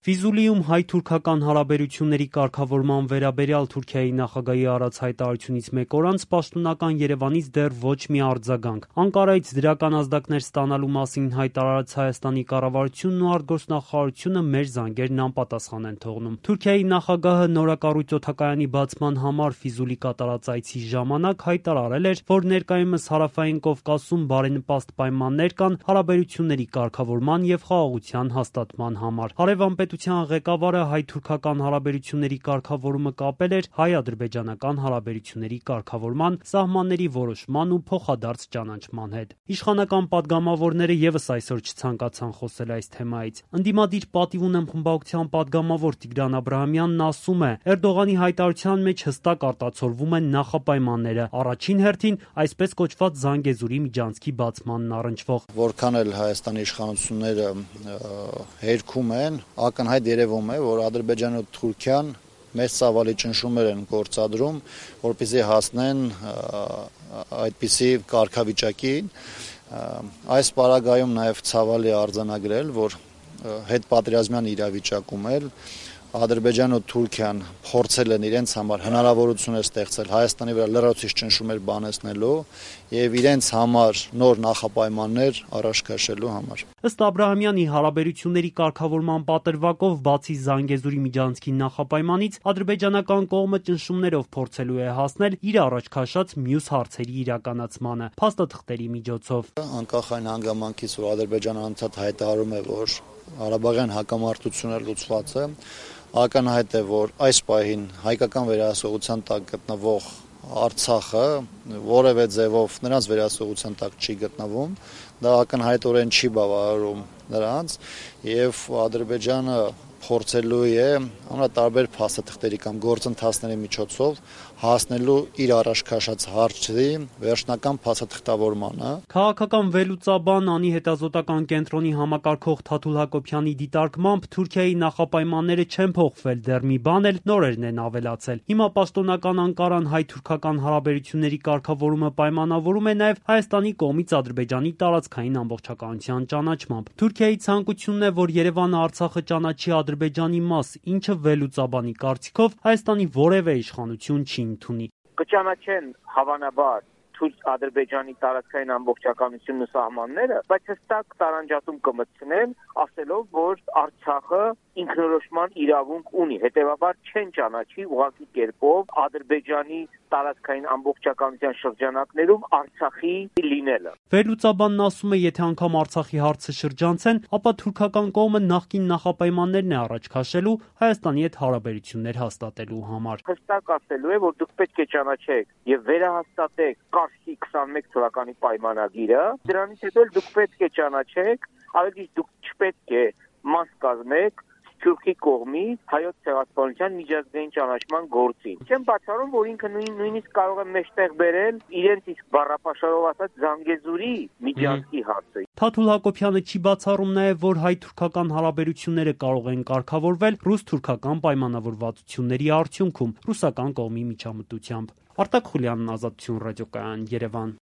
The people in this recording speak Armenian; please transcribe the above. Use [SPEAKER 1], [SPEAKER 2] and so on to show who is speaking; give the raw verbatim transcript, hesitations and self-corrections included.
[SPEAKER 1] Ֆիզուլիում հայ-թուրքական հարաբերությունների կարգավորման վերաբերյալ Թուրքիայի նախագահի արած հայտարարությունից մեկ օր անց պաշտոնական Երևանից դեռ ոչ մի արձագանք։ Անկարայից դրական ազդակներ ստանալու մասին հայտարարած Հայաստանի կառավարությունն ու արտգործնախարարությունը մեր զանգերն անպատասխան են թողնում։ Թուրքիայի նախագահը նորակառույց օդակայանի բացման համար Ֆիզուլի կատարած այցի ժամանակ հայտարարել էր, որ ներկայումս Հարավային Կովկասում բարենպաստ պայմաններ կան հարաբերությունների կարգավորման եւ խաղաղության հաստատման համար։ Հարևանպետության ղեկավարը հայ-թուրքական հարաբերությունների կարգավորումը կապել էր հայ-ադրբեջանական հարաբերությունների կարգավորման, սահմանների որոշման ու փոխադարձ ճանաչման հետ։ Իշխանական պատգամավորները եւս այսօր չցանկացան խոսել այս թեմայից։ Ընդդիմադիր պատիվ ունեմ խմբակցության պատգամավոր Տիգրան Աբրահամյանն ասում է, Էրդողանի հայտարարության մեջ հստակ արտացոլվում են նախապայմանները, առաջին հերթին այսպես կոչված Զանգեզուրի միջանցքի բացմանն առնչվող։
[SPEAKER 2] Որքան էլ Հայաստանի իշխանությունները հերքում են, ակնհայտ երևում է, որ Ադրբեջանը ու Թուրքիան մեծ ծավալի ճնշումներ են գործադրում, որպեսզի հասնեն այդպիսի կարգավիճակին։ Այս պարագայում նաև ցավալի արձանագրել, որ հետպատերազմյան իրավիճակում էլ Ադրբեջանն ու Թուրքիան փորձել են իրենց համար հնարավորություններ ստեղծել Հայաստանի վրա լրացուցիչ ճնշումներ բանեցնելու եւ իրենց համար նոր նախապայմաններ առաջ քաշելու համար։
[SPEAKER 1] Ըստ Աբրահամյանի, հարաբերությունների կարգավորման պատրվակով բացի Զանգեզուրի միջանցքի նախապայմանից ադրբեջանական կողմը ճնշումներով փորձելու է հասնել իր առաջ քաշած մյուս հարցերի իրականացմանը փաստաթղթերի միջոցով։
[SPEAKER 2] Անկախ այն հանգամանքից, որ Ադրբեջանը անցած հայտարարում է, որ Ղարաբաղյան հակամարտությունը լուծված է, ակնհայտ է, որ այս պահին հայկական վերահսողության տակ գտնվող Արցախը որևէ ձևով նրանց վերահսողության տակ չի գտնվում, դա ակնհայտորեն չի բավարարում նրանց եւ Ադրբեջանը փորձելու է ամենատարբեր փաստաթղթերի կամ գործընթացների միջոցով հասնելու իր առաջ քաշած հարցերի վերջնական փաստաթղթավորմանը։
[SPEAKER 1] Քաղաքական վերլուծաբան Անի հետազոտական կենտրոնի համակարգող Թաթուլ Հակոբյանի դիտարկմամբ Թուրքիայի նախապայմանները չեն փոխվել, դեռ մի բան էլ նորերն են ավելացել։ Հիմա պաշտոնական Անկարան հայ-թուրքական հարաբերությունների կարգավորումը պայմանավորում է նաև Հայաստանի կողմից Ադրբեջանի տարածքային ամբողջականության ճանաչմամբ։ Թուրքիայի ցանկությունն է, որ Երևանը Արցախը ճանաչի Ադրբեջանի մաս, ինչը վերլուծաբանի կարծիքով Հայաստանի որևէ իշխանություն չի ընդունի։
[SPEAKER 3] Կճանաչեն հավանաբար Ադրբեջանի տարածքային ամբողջականությունն ու սահմանները, բայց հստակ տարանջատում կմտցնեն, ասելով, որ Արցախը ինքնորոշման իրավունք ունի, հետևաբար չեն ճանաչի ուղղակի կերպով Ադրբեջանի տարածքային ամբողջականության շրջանակներում Արցախի լինելը։
[SPEAKER 1] Վերլուծաբանն ասում է, եթե անգամ Արցախի հարցը շրջանցեն, ապա թուրքական կողմը նախկին նախապայմաններն է առաջ քաշելու Հայաստանի հետ հարաբերություններ հաստատելու համար։
[SPEAKER 3] Հստակ ասելու է, որ դուք պետք է ճանաչեք եւ վերահաստատեք Կարսի քսանմեկ թվականի պայմանագիրը, դրանից հետո դուք պետք է ճանաչեք, ավելի դուք չպետք է մաս կազմեք Թուրքի կողմից հայոց ցեղասպանության միջազգային ճանաչման գործին։ Չեմ բացառում, որ ինքը նույն նույնիսկ կարող է մեջտեղ բերել իրենց իսկ բառապաշարով ասած Զանգեզուրի միջանցքի հարցը։
[SPEAKER 1] Թաթուլ Հակոբյանը չի բացառում նաև, որ հայ-թուրքական հարաբերությունները կարող են կարգավորվել ռուս-թուրքական պայմանավորվածությունների արդյունքում ռուսական կողմի միջամտությամբ։ Արտակ Խուլյանն, Ազատություն ռադիոկայան, Երևան։